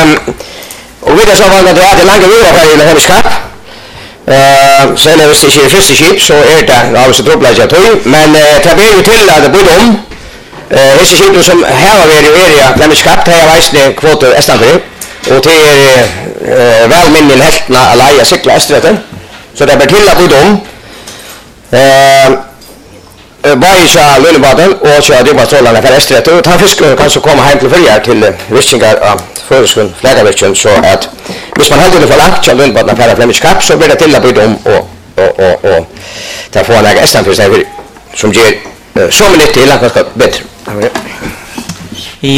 og vi er så vant at det er lange uger her i Hemmers Cup. Sen hvis det ikke er første skip, så det av så troppelig at tog, men det blir jo til at det blir om. Hesse skipene som her har vært i area Hemmers Cup, det er veisende kvoter Estanfri, og det er velminnen heltene av leie sikla Estretten, så det blir til at det blir om. Bare ikke Lønnebaden og ikke Dybastrålene for Estretten, og den fisken kan så komme hjem til forrige til visninger av Føreskund Flegavirkjen, så at hvis man heldig for langt til Lønnebaden for Flemish Cup, så blir det til å bli om og ta få en egen Estanfri som gir så mye nytt til langt ganske bedre.